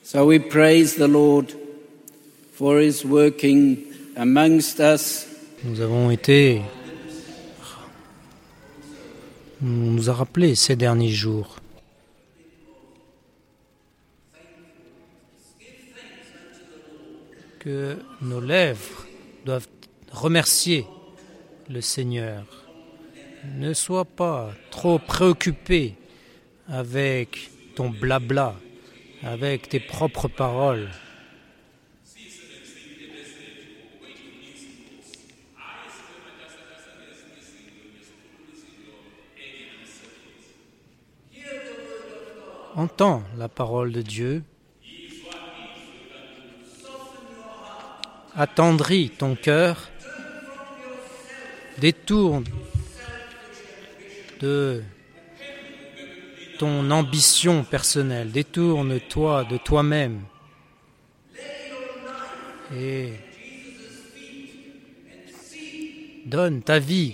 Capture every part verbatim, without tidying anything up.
So we praise the Lord for his working amongst us. Nous avons été, on nous a rappelé ces derniers jours que nos lèvres doivent remercier le Seigneur. Ne sois pas trop préoccupé avec ton blabla, avec tes propres paroles. Entends la parole de Dieu. Attendris ton cœur. Détourne de ton ambition personnelle. Détourne-toi de toi-même. Et donne ta vie.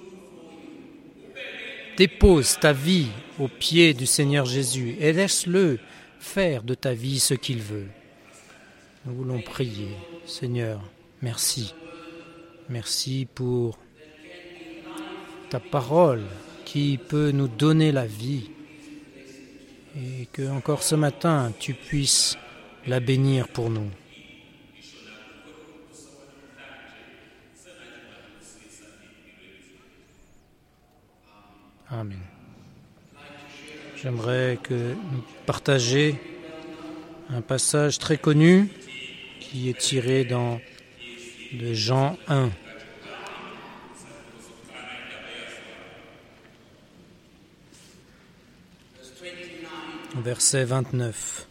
Dépose ta vie aux pieds du Seigneur Jésus et laisse-le faire de ta vie ce qu'il veut. Nous voulons prier. Seigneur, merci. Merci pour ta parole qui peut nous donner la vie et que encore ce matin tu puisses la bénir pour nous. Amen. J'aimerais que nous partagions un passage très connu qui est tiré dans de Jean un. Verset vingt-neuf.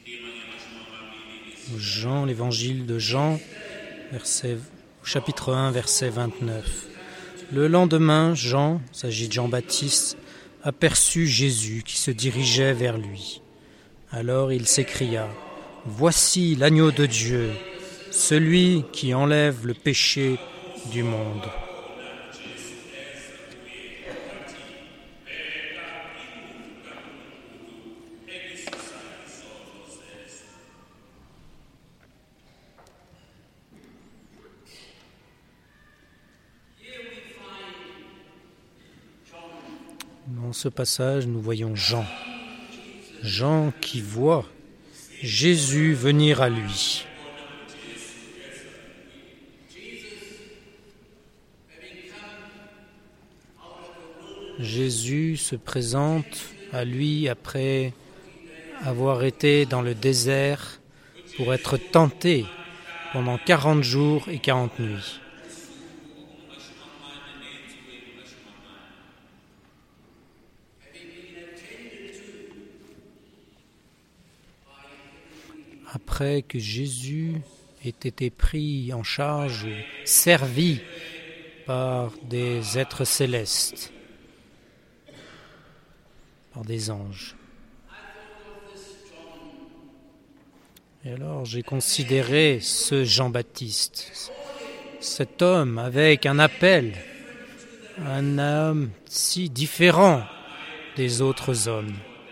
Jean, l'évangile de Jean, verset, chapitre un, verset vingt-neuf. Le lendemain, Jean, il s'agit de Jean-Baptiste, aperçut Jésus qui se dirigeait vers lui. Alors il s'écria : « Voici l'agneau de Dieu, celui qui enlève le péché du monde. » Dans ce passage, nous voyons Jean. Jean qui voit Jésus venir à lui. Jésus se présente à lui après avoir été dans le désert pour être tenté pendant quarante jours et quarante nuits. Après que Jésus ait été pris en charge, servi par des êtres célestes, par des anges. Et alors j'ai considéré ce Jean-Baptiste, cet homme avec un appel, un homme si différent des autres hommes.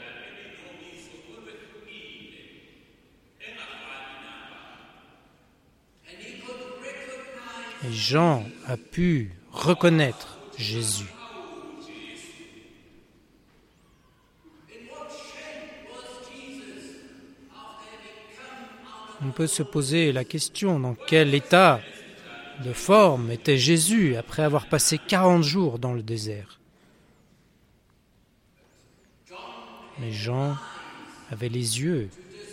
Et Jean a pu reconnaître Jésus. On peut se poser la question, dans quel état de forme était Jésus après avoir passé quarante jours dans le désert. Mais Jean avait les yeux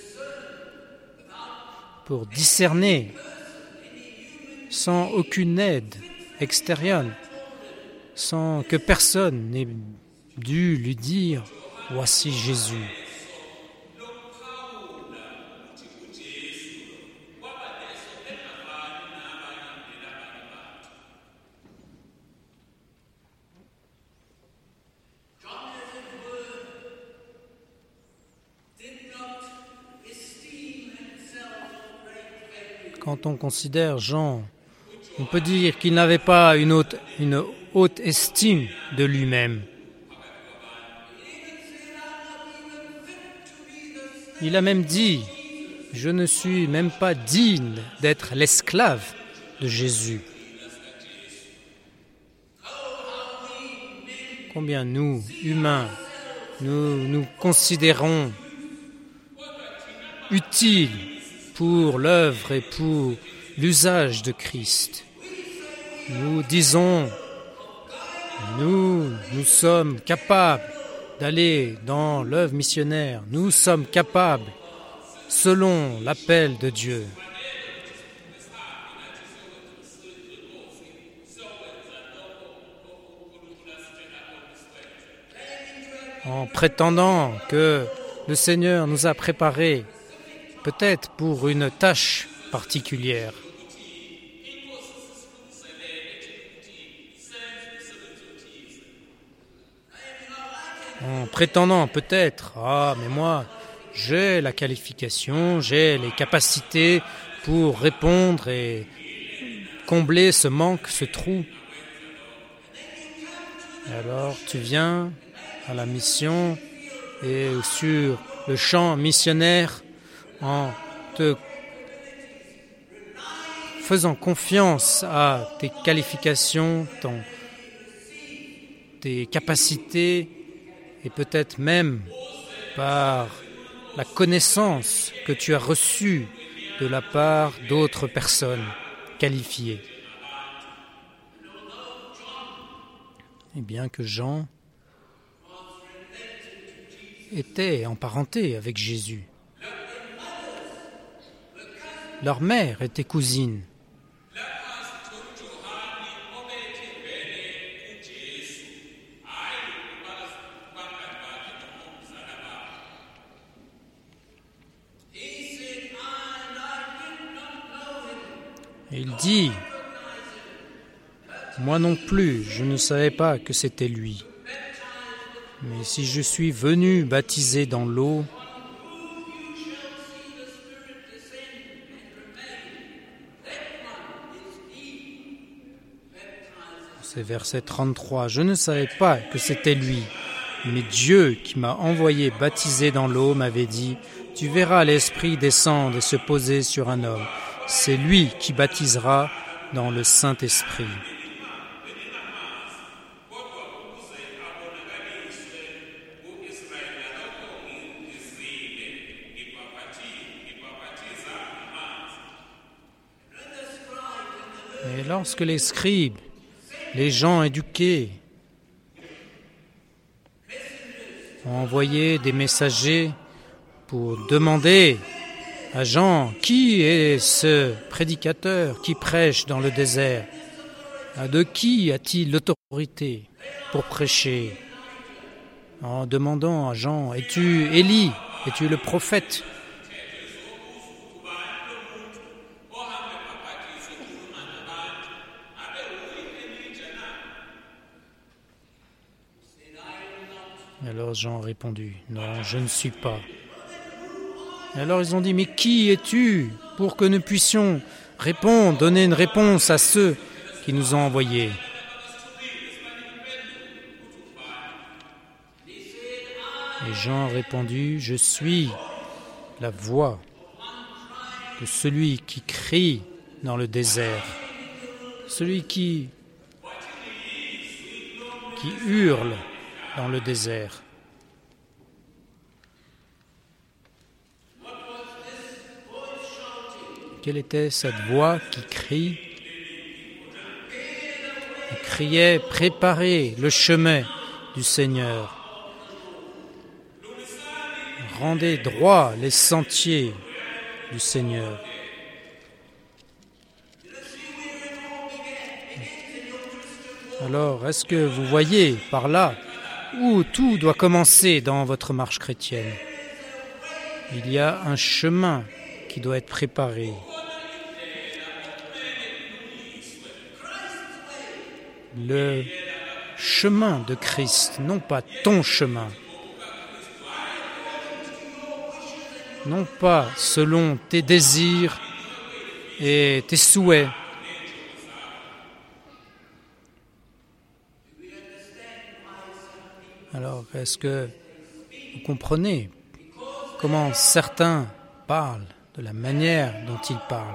pour discerner, sans aucune aide extérieure, sans que personne n'ait dû lui dire « Voici Jésus ». Quand on considère Jean, on peut dire qu'il n'avait pas une haute, une haute estime de lui-même. Il a même dit Je ne suis même pas digne d'être l'esclave de Jésus. Combien nous, humains, nous nous considérons utiles pour l'œuvre et pour l'usage de Christ. Nous disons, nous, nous sommes capables d'aller dans l'œuvre missionnaire. Nous sommes capables, selon l'appel de Dieu. En prétendant que le Seigneur nous a préparés peut-être pour une tâche particulière. En prétendant peut-être, ah mais moi j'ai la qualification, j'ai les capacités pour répondre et combler ce manque, ce trou. Alors tu viens à la mission et sur le champ missionnaire en te faisant confiance à tes qualifications, ton, tes capacités et peut-être même par la connaissance que tu as reçue de la part d'autres personnes qualifiées. Et bien que Jean était en parenté avec Jésus. Leur mère était cousine. Et il dit, « Moi non plus, je ne savais pas que c'était lui. Mais si je suis venu baptiser dans l'eau, c'est verset trente-trois, je ne savais pas que c'était lui, mais Dieu qui m'a envoyé baptiser dans l'eau m'avait dit, tu verras l'Esprit descendre et se poser sur un homme. C'est lui qui baptisera dans le Saint-Esprit. » Et lorsque les scribes, les gens éduqués, ont envoyé des messagers pour demander à Jean qui est ce prédicateur qui prêche dans le désert, de qui a-t-il l'autorité pour prêcher, en demandant à Jean, es-tu Élie, es-tu le prophète ? Alors Jean a répondu, non, je ne suis pas. Et alors ils ont dit, mais qui es-tu pour que nous puissions répondre, donner une réponse à ceux qui nous ont envoyés ? Et Jean a répondu, je suis la voix de celui qui crie dans le désert, celui qui, qui hurle dans le désert. Quelle était cette voix qui crie, qui criait, préparez le chemin du Seigneur. Rendez droit les sentiers du Seigneur. Alors, est-ce que vous voyez par là où tout doit commencer dans votre marche chrétienne? Il y a un chemin qui doit être préparé. Le chemin de Christ, non pas ton chemin, non pas selon tes désirs et tes souhaits. Alors, est-ce que vous comprenez comment certains parlent de la manière dont ils parlent.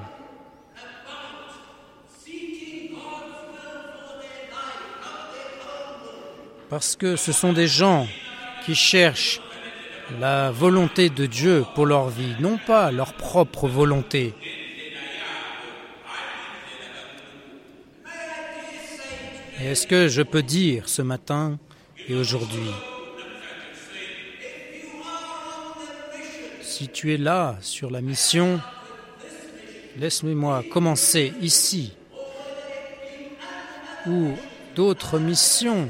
Parce que ce sont des gens qui cherchent la volonté de Dieu pour leur vie, non pas leur propre volonté. Et est-ce que je peux dire ce matin et aujourd'hui, si tu es là sur la mission, laisse-moi commencer ici, ou d'autres missions,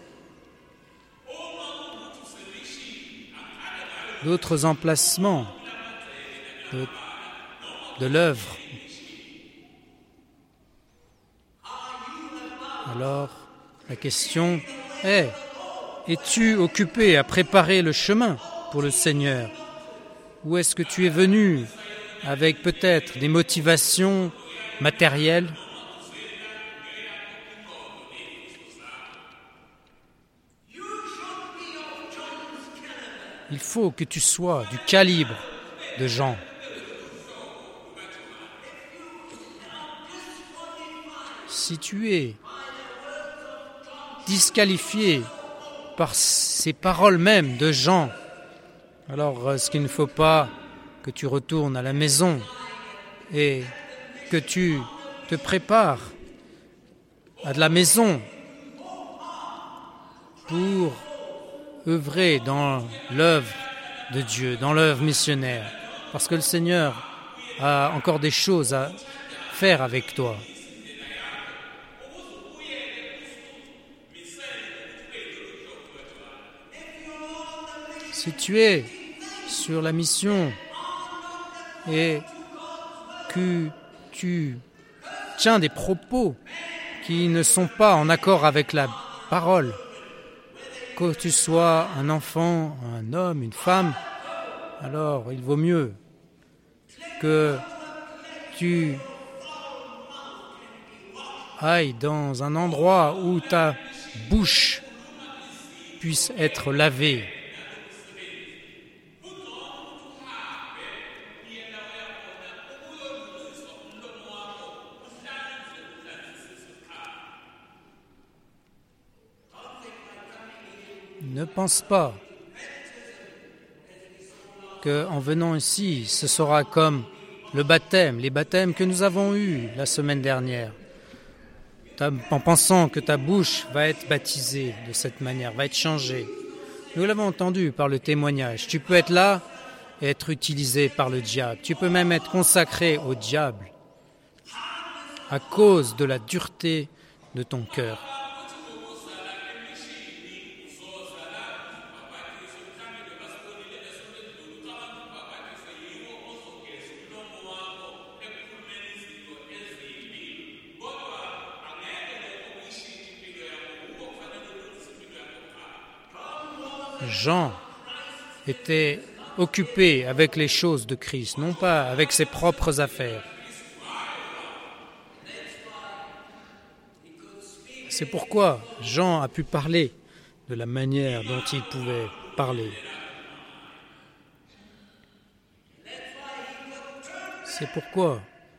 d'autres emplacements de, de l'œuvre. Alors, la question est, es-tu occupé à préparer le chemin pour le Seigneur? Ou est-ce que tu es venu avec peut-être des motivations matérielles? Il faut que tu sois du calibre de Jean. Si tu es disqualifié par ces paroles mêmes de Jean, alors est-ce qu'il ne faut pas que tu retournes à la maison et que tu te prépares à de la maison pour œuvrer dans l'œuvre de Dieu, dans l'œuvre missionnaire, parce que le Seigneur a encore des choses à faire avec toi. Si tu es sur la mission et que tu tiens des propos qui ne sont pas en accord avec la parole, que tu sois un enfant, un homme, une femme, alors il vaut mieux que tu ailles dans un endroit où ta bouche puisse être lavée. Ne pense pas qu'en venant ici, ce sera comme le baptême, les baptêmes que nous avons eus la semaine dernière, en pensant que ta bouche va être baptisée de cette manière, va être changée. Nous l'avons entendu par le témoignage. Tu peux être là et être utilisé par le diable. Tu peux même être consacré au diable à cause de la dureté de ton cœur. Jean était occupé avec les choses de Christ, non pas avec ses propres affaires. C'est pourquoi Jean a pu parler de la manière dont il pouvait parler. C'est pourquoi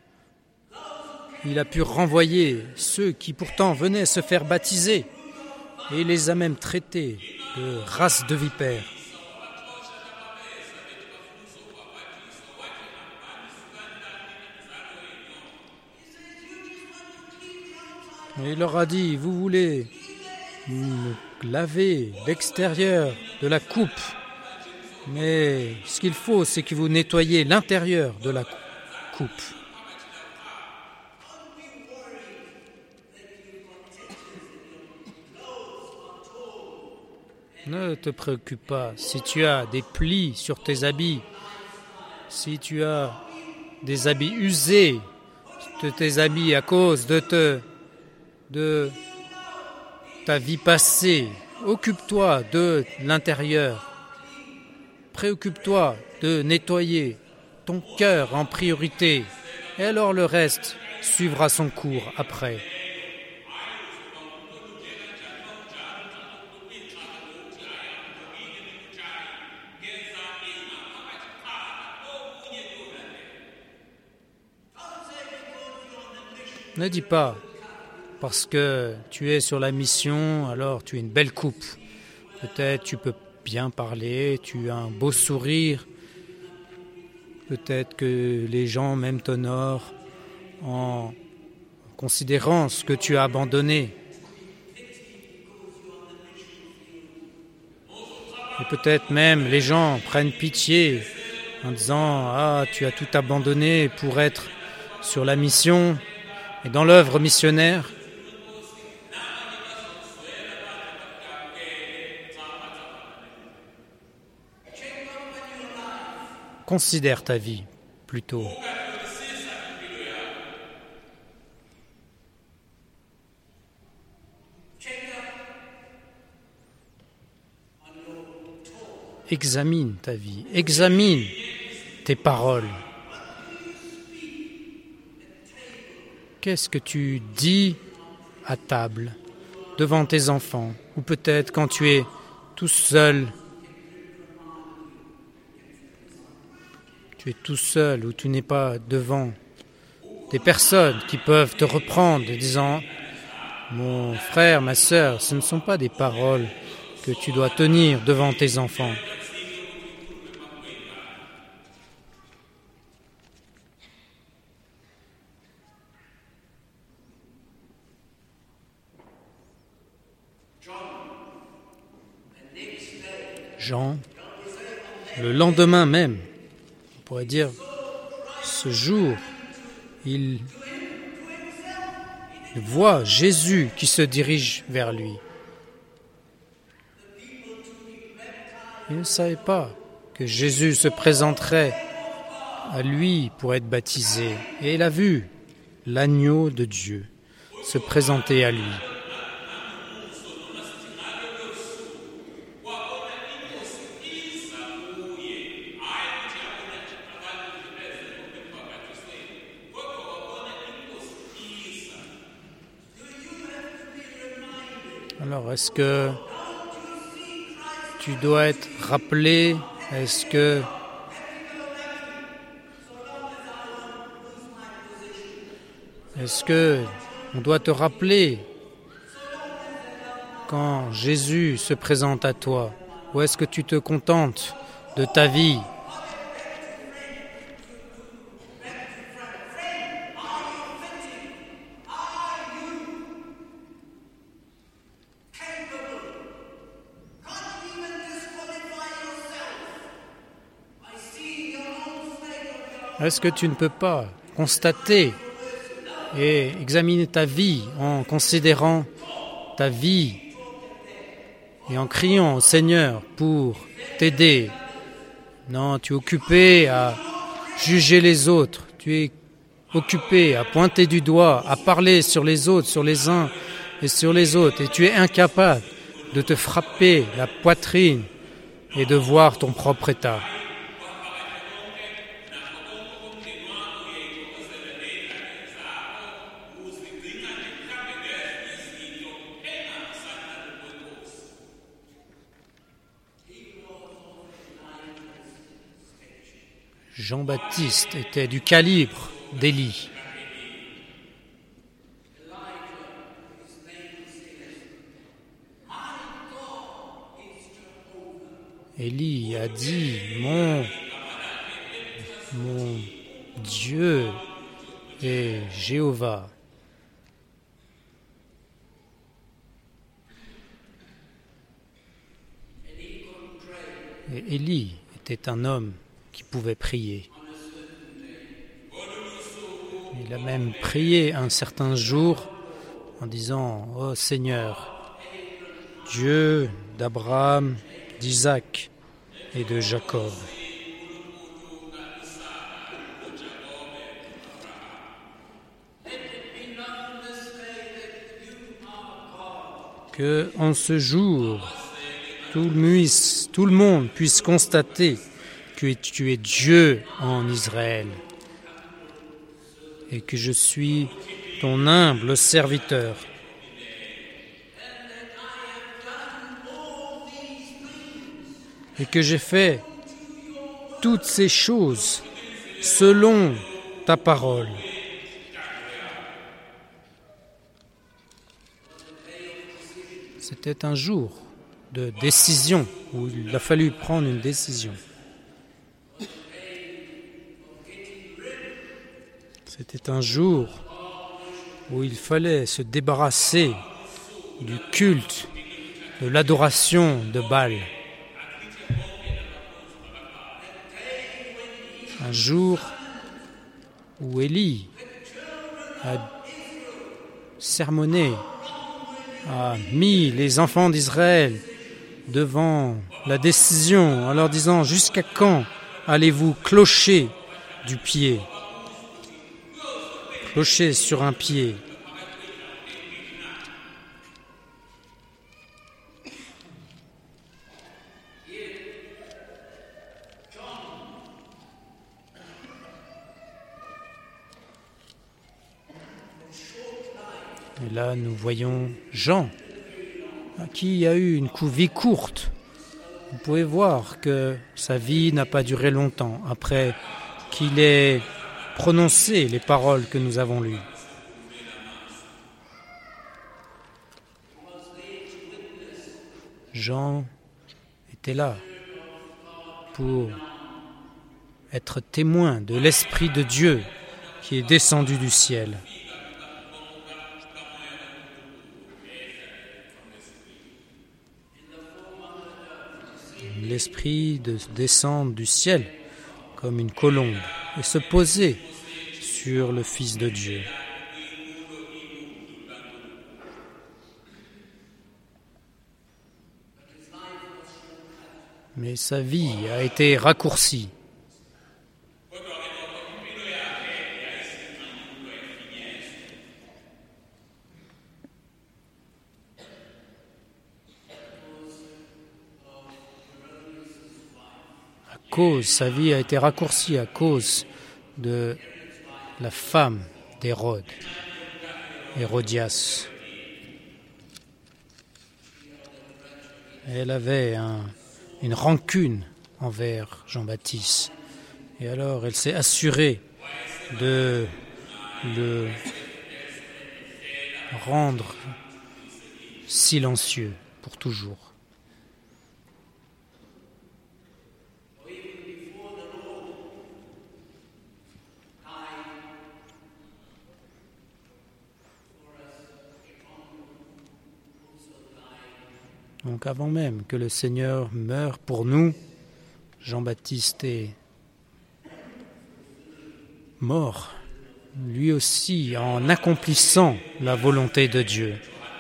il a pu renvoyer ceux qui pourtant venaient se faire baptiser et il les a même traités de race de vipères. Et il leur a dit, vous voulez laver l'extérieur de la coupe, mais ce qu'il faut, c'est que vous nettoyiez l'intérieur de la coupe. Ne te préoccupe pas si tu as des plis sur tes habits, si tu as des habits usés de tes habits à cause de, te, de ta vie passée. Occupe-toi de l'intérieur. Préoccupe-toi de nettoyer ton cœur en priorité. Et alors le reste suivra son cours après. Ne dis pas, parce que tu es sur la mission, alors tu es une belle coupe. Peut-être tu peux bien parler, tu as un beau sourire. Peut-être que les gens même t'honorent en considérant ce que tu as abandonné. Et peut-être même les gens prennent pitié en disant « Ah, tu as tout abandonné pour être sur la mission et dans l'œuvre missionnaire. » Considère ta vie plutôt. Examine ta vie, examine tes paroles. Qu'est-ce que tu dis à table, devant tes enfants, ou peut-être quand tu es tout seul, tu es tout seul ou tu n'es pas devant des personnes qui peuvent te reprendre en disant « Mon frère, ma sœur, ce ne sont pas des paroles que tu dois tenir devant tes enfants. » Jean, le lendemain même, on pourrait dire, ce jour, il voit Jésus qui se dirige vers lui. Il ne savait pas que Jésus se présenterait à lui pour être baptisé. Et il a vu l'agneau de Dieu se présenter à lui. Alors, est-ce que tu dois être rappelé? Est-ce que est-ce que on doit te rappeler quand Jésus se présente à toi? Ou est-ce que tu te contentes de ta vie? Est-ce que tu ne peux pas constater et examiner ta vie en considérant ta vie et en criant au Seigneur pour t'aider? Non, tu es occupé à juger les autres, tu es occupé à pointer du doigt, à parler sur les autres, sur les uns et sur les autres, et tu es incapable de te frapper la poitrine et de voir ton propre état. Jean-Baptiste était du calibre d'Élie. Élie a dit, mon, mon Dieu est Jéhovah. Et Élie était un homme qui pouvait prier. Il a même prié un certain jour en disant « Ô Seigneur, Dieu d'Abraham, d'Isaac et de Jacob. » Que en ce jour, tout le, tout le monde puisse constater que tu es Dieu en Israël et que je suis ton humble serviteur. Et que j'ai fait toutes ces choses selon ta parole. C'était un jour de décision, où il a fallu prendre une décision. C'était un jour où il fallait se débarrasser du culte, de l'adoration de Baal. Un jour où Élie a sermonné, a mis les enfants d'Israël devant la décision en leur disant « Jusqu'à quand allez-vous clocher du pied ?» Clocher sur un pied. Et là, nous voyons Jean, qui a eu une vie courte. Vous pouvez voir que sa vie n'a pas duré longtemps après qu'il ait prononcé les paroles que nous avons lues. Jean était là pour être témoin de l'Esprit de Dieu qui est descendu du ciel. L'Esprit de descendre du ciel comme une colombe et se poser sur le Fils de Dieu. Mais sa vie a été raccourcie. Cause, sa vie a été raccourcie à cause de la femme d'Hérode, Hérodias. Elle avait un, une rancune envers Jean-Baptiste. Et alors elle s'est assurée de le rendre silencieux pour toujours. Donc avant même que le Seigneur meure pour nous, Jean-Baptiste est mort, lui aussi en accomplissant la volonté de Dieu.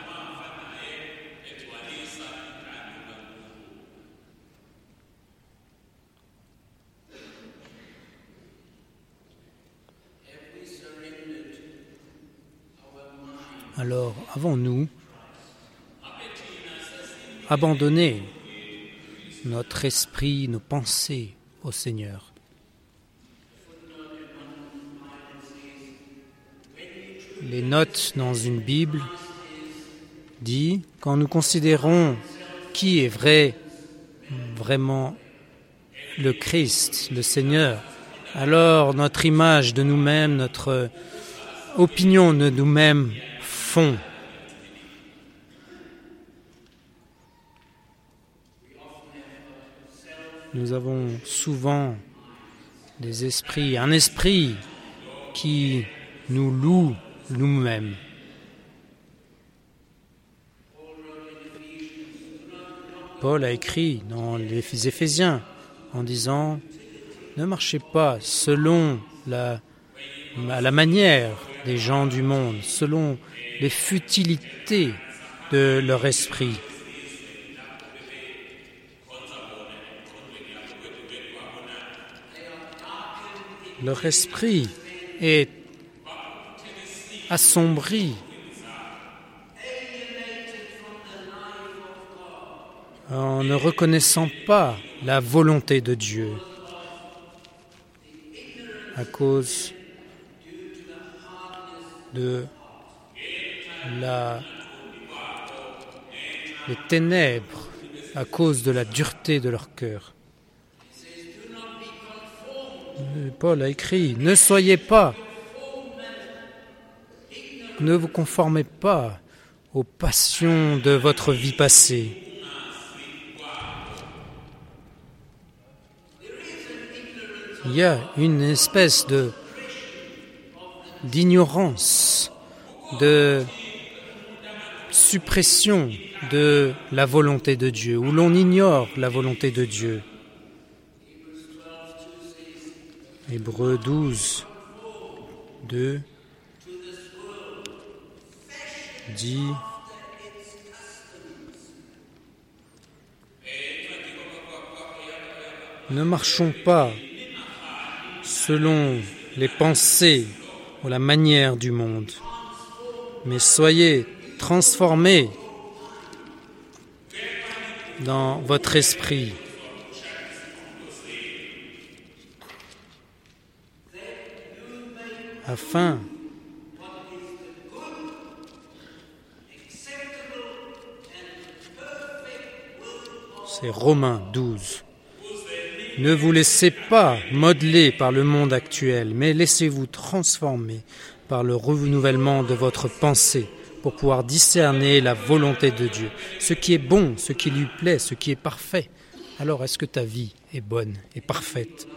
Alors, avons-nous abandonné notre esprit, nos pensées au Seigneur? Les notes dans une Bible disent, quand nous considérons qui est vrai, vraiment le Christ, le Seigneur, alors notre image de nous-mêmes, notre opinion de nous-mêmes fond. Nous avons souvent des esprits, un esprit qui nous loue nous-mêmes. Paul a écrit dans les Éphésiens en disant « Ne marchez pas selon la, la manière des gens du monde, selon les futilités de leur esprit. » Leur esprit est assombri en ne reconnaissant pas la volonté de Dieu à cause de la, les ténèbres, à cause de la dureté de leur cœur. Paul a écrit « Ne soyez pas, ne vous conformez pas aux passions de votre vie passée. Il y a une espèce de d'ignorance, de suppression de la volonté de Dieu, où l'on ignore la volonté de Dieu. Hébreux douze, deux dit « Ne marchons pas selon les pensées ou la manière du monde, mais soyez transformés dans votre esprit. » Afin c'est Romains douze. Ne vous laissez pas modeler par le monde actuel, mais laissez-vous transformer par le renouvellement de votre pensée pour pouvoir discerner la volonté de Dieu, ce qui est bon, ce qui lui plaît, ce qui est parfait. Alors, est-ce que ta vie est bonne et parfaite?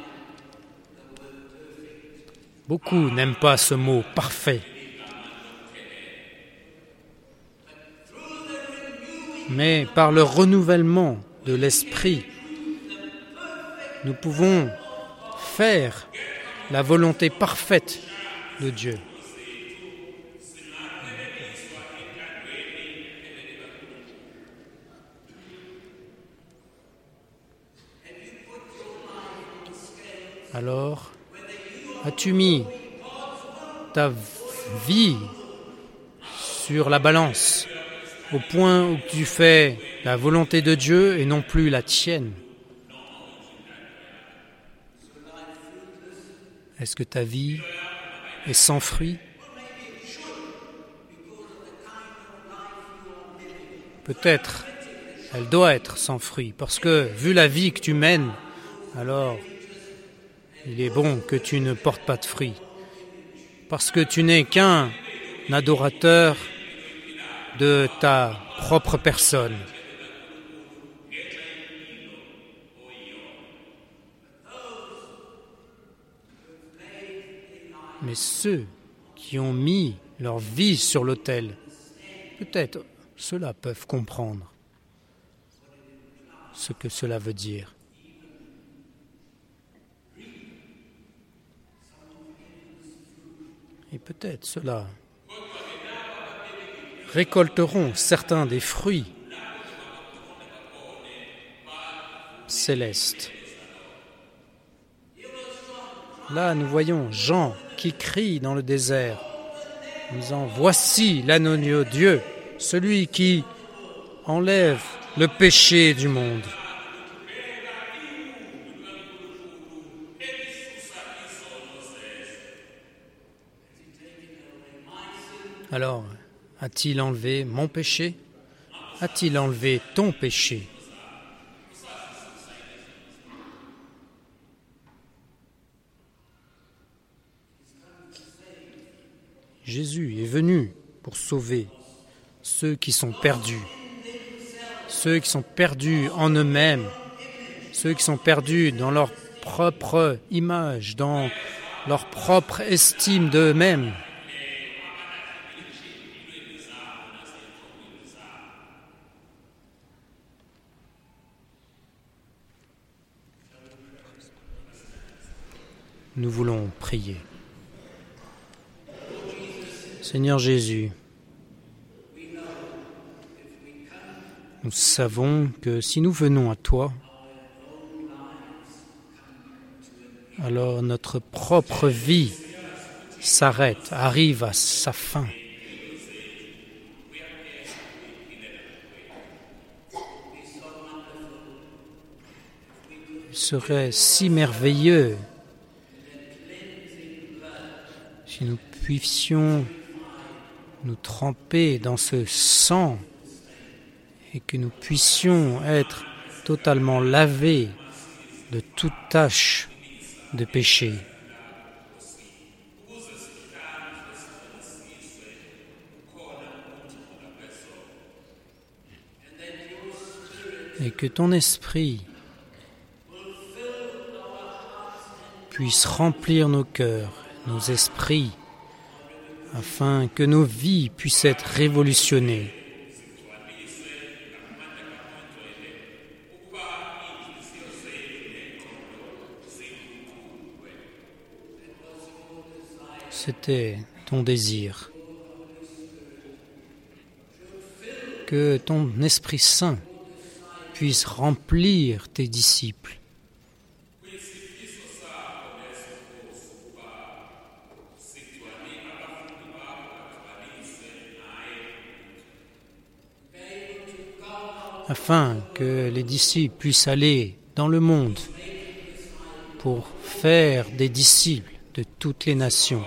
Beaucoup n'aiment pas ce mot « parfait ». Mais par le renouvellement de l'esprit, nous pouvons faire la volonté parfaite de Dieu. Alors, as-tu mis ta vie sur la balance au point où tu fais la volonté de Dieu et non plus la tienne? Est-ce que ta vie est sans fruit? Peut-être elle doit être sans fruit, parce que vu la vie que tu mènes, alors il est bon que tu ne portes pas de fruits, parce que tu n'es qu'un adorateur de ta propre personne. Mais ceux qui ont mis leur vie sur l'autel, peut-être ceux-là peuvent comprendre ce que cela veut dire. Et peut-être ceux-là récolteront certains des fruits célestes. Là, nous voyons Jean qui crie dans le désert en disant « Voici l'agneau de Dieu, celui qui enlève le péché du monde. » Alors, a-t-il enlevé mon péché? A-t-il enlevé ton péché? Jésus est venu pour sauver ceux qui sont perdus, ceux qui sont perdus en eux-mêmes, ceux qui sont perdus dans leur propre image, dans leur propre estime d'eux-mêmes. Nous voulons prier. Seigneur Jésus, nous savons que si nous venons à toi, alors notre propre vie s'arrête, arrive à sa fin. Il serait si merveilleux si nous puissions nous tremper dans ce sang et que nous puissions être totalement lavés de toute tache de péché. et que ton esprit puisse remplir nos cœurs, nos esprits, afin que nos vies puissent être révolutionnées. C'était ton désir. Que ton Esprit Saint puisse remplir tes disciples. Afin que les disciples puissent aller dans le monde pour faire des disciples de toutes les nations.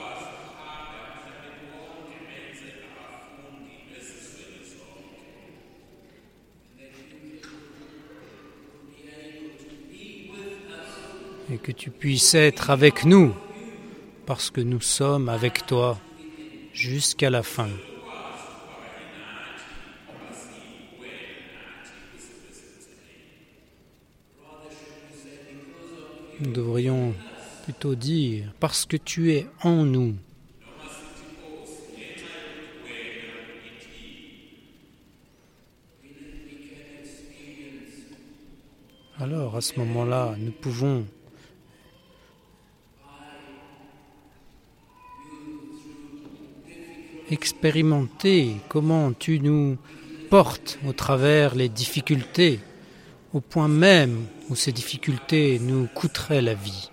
Et que tu puisses être avec nous, parce que nous sommes avec toi jusqu'à la fin. Nous devrions plutôt dire, parce que tu es en nous. Alors, à ce moment-là, nous pouvons expérimenter comment tu nous portes au travers les difficultés, au point même où ces difficultés nous coûteraient la vie.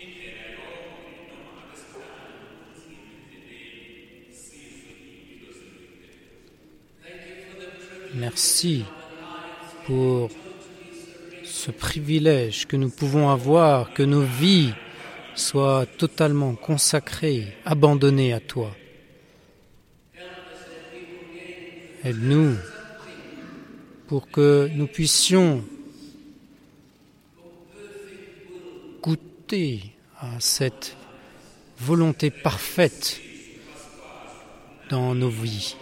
Merci pour ce privilège que nous pouvons avoir, que nos vies soient totalement consacrées, abandonnées à toi. Aide-nous pour que nous puissions goûter à cette volonté parfaite dans nos vies.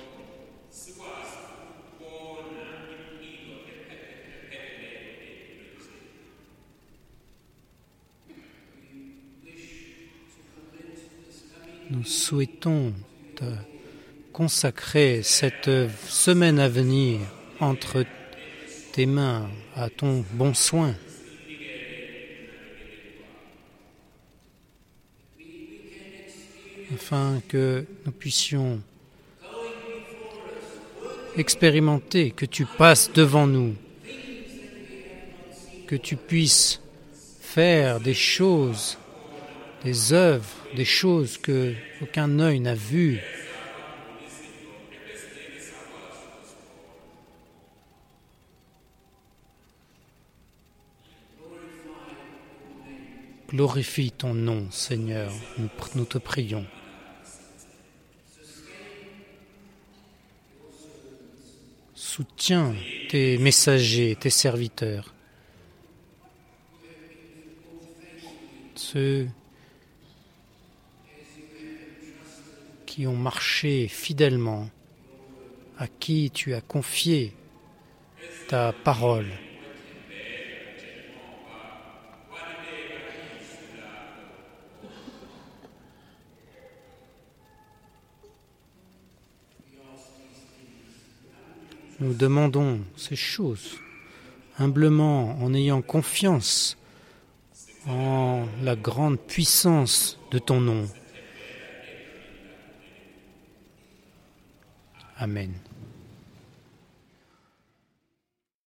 Nous souhaitons te consacrer cette semaine à venir entre tes mains, à ton bon soin. Afin que nous puissions expérimenter que tu passes devant nous, que tu puisses faire des choses, des œuvres, des choses que aucun œil n'a vues. Glorifie ton nom, Seigneur, nous, nous te prions. Soutiens tes messagers, tes serviteurs, ceux qui ont marché fidèlement, à qui tu as confié ta parole. Nous demandons ces choses humblement, en ayant confiance en la grande puissance de ton nom. Amen.